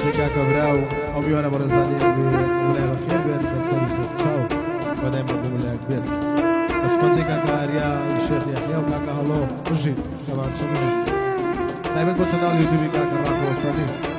Fica Cabral, ao melhor abraçadinho de mulher a Hilbert, a Sérgio Tchau, podemos de mulher a Hilbert. As Panzica Caria, o chefe de Ahiel, Caca Haló, Uji, chamado Samuji. Daí vai continuar o YouTube Caca Raco, Ostadinho.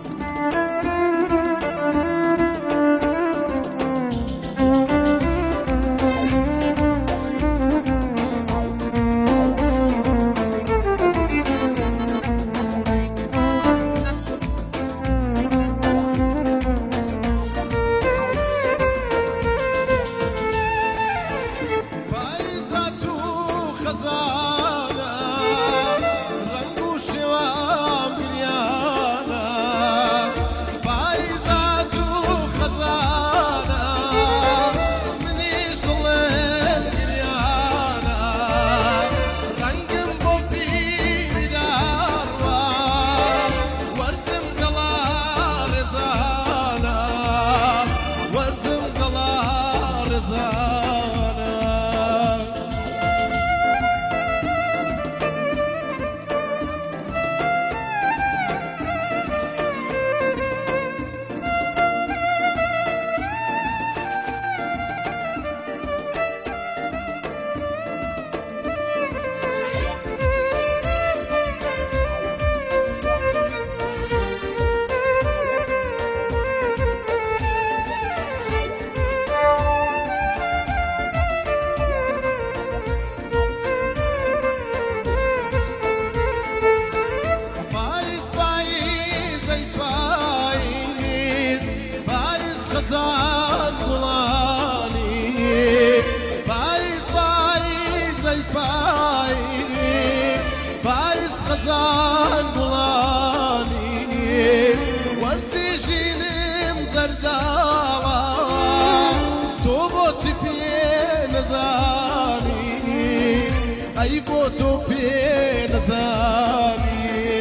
Ai boto pena zani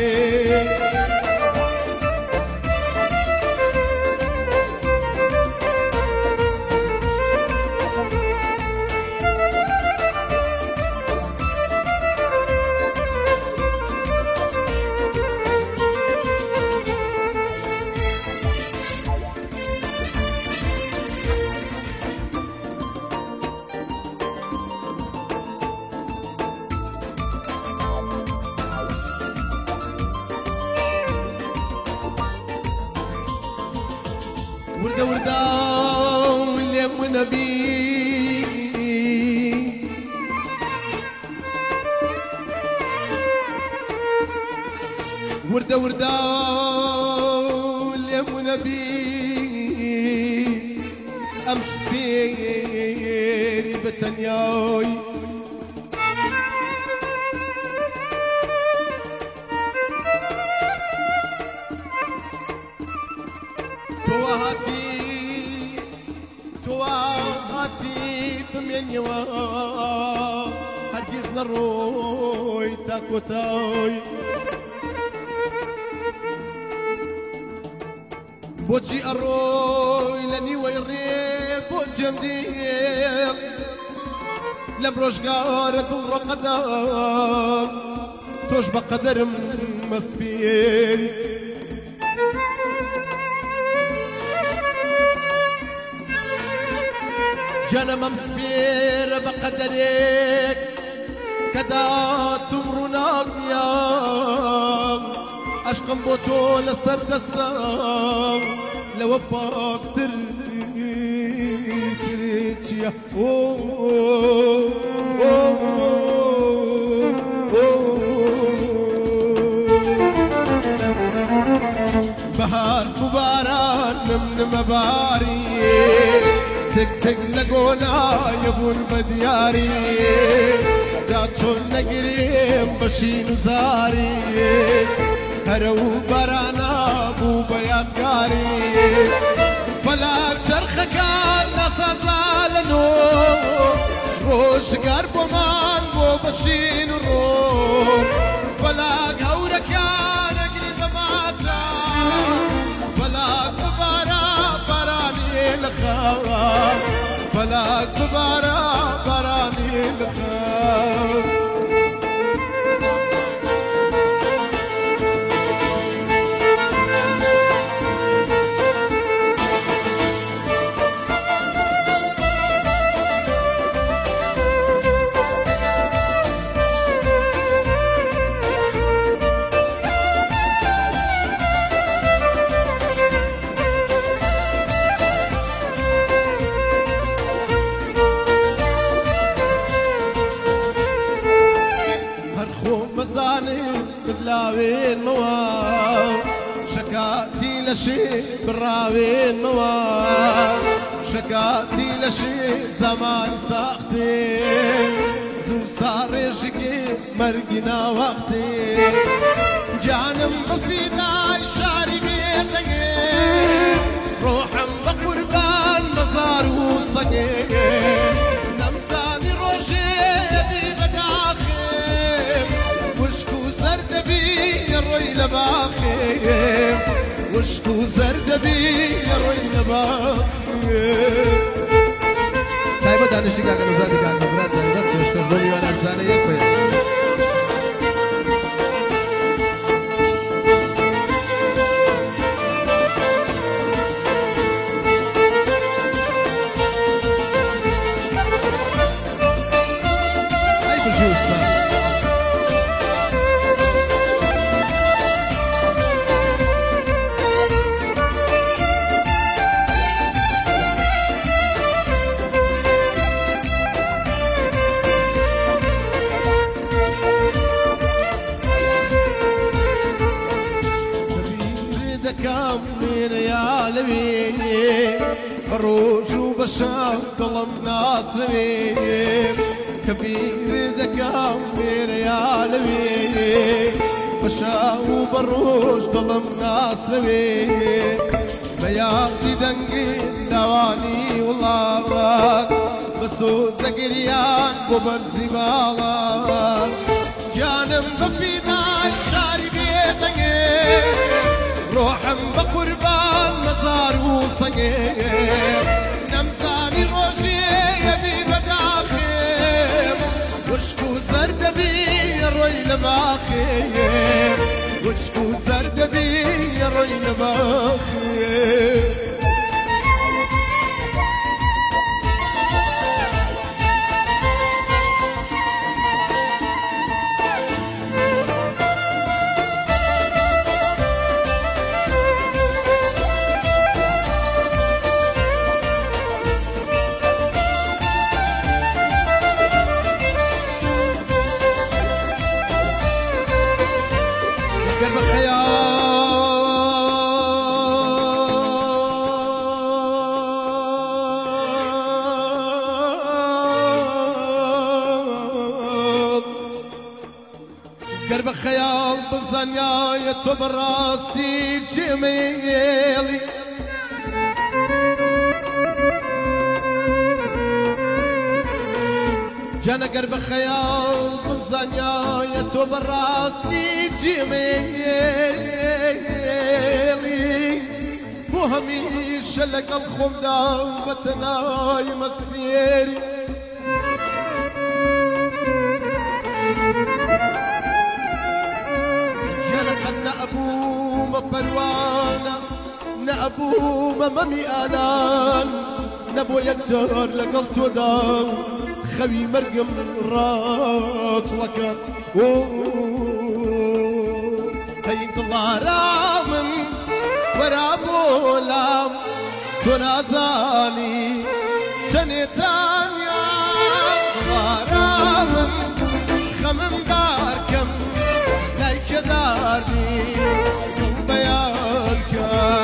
وردة وردة واليم نبي وردة وردة واليم نبي أمس بيري بتنياي توهاتي بمنيوا هرجز نروي تاكوتاي بوجي الروي لني ويري بوجي مدير لبروش قارة الرقدام توش بقدر مسبيل جانا ممسبير بقدرك كدا تمرنا نيام عشقم بوتو لسرد السام لو باك تريتيا بهار كباران من مباري تك تك لقونا يبون بدياري جاتشون نقريم بشين وزاري هرو برانا بو بيادقاري فلاك شرخك ناسا زالنو روش قرب مان بو بشين وروم فلاك هورك يا نقريب ماتا فلاك بارا براني لخاف فلاك بارا براني لخاف براوين موال شكاتي لشي براوين موال شكاتي لشي زمان ساختي زو سارجكي مرقنا وقتي جانم بفداي شعري بيتك روحم بقربان مزار وصقي نمزاني روجي يدي بداخل وشكو زرد بي يا روي لباخي وشكو زرد بي يا روي لباخي طيب دانشتي كاكا نوزاتي كاكا برات زايدات شوشتر بولي وانا ارزاني يكوي فروج وبشام ظلم ناصري كبير دكامير يا لبي بشام وبروج ظلم ناصري بياضي دنقي دواني والله بسو زقريان وبرزي بالا جانم بفيداي شاري بيتك روحم بقربان مزار وصقير نمزاني روجي يبي بداخل وشكو زرد بي يا روي لباخير وشكو زرد بي يا روي لباخير قرب خيال بزنيا يتوب راسي جميلي جانا قرب خيال بزنيا يتوب راسي جميلي وهميش لك الخمدة وتناي مسفيري نأبو مبروانة نأبو ممي آلان نبو يكسر لقلت وداو خوي مرقم رات لك هاي انتظارا من ورابو لام تنازاني تنيتانيا انتظارا من خمم باركم دارني بيانك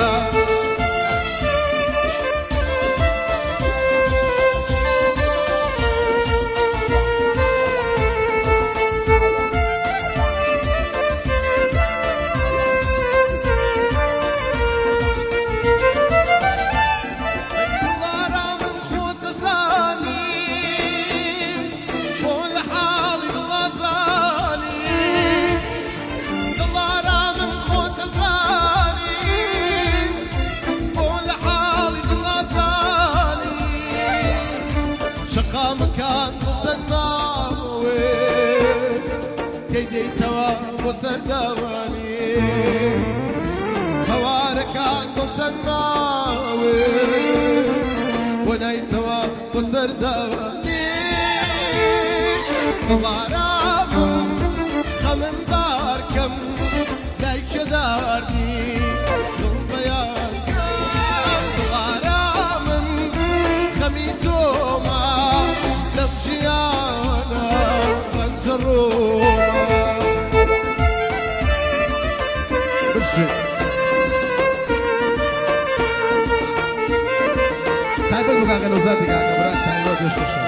مكان تناوي كيدي توا وسردواني هوارك كنت تناوي وناي توا وسردواني ضرام خمن داركم لايك دارني kaka Nuzati kaka, baraka, ngoja shosho.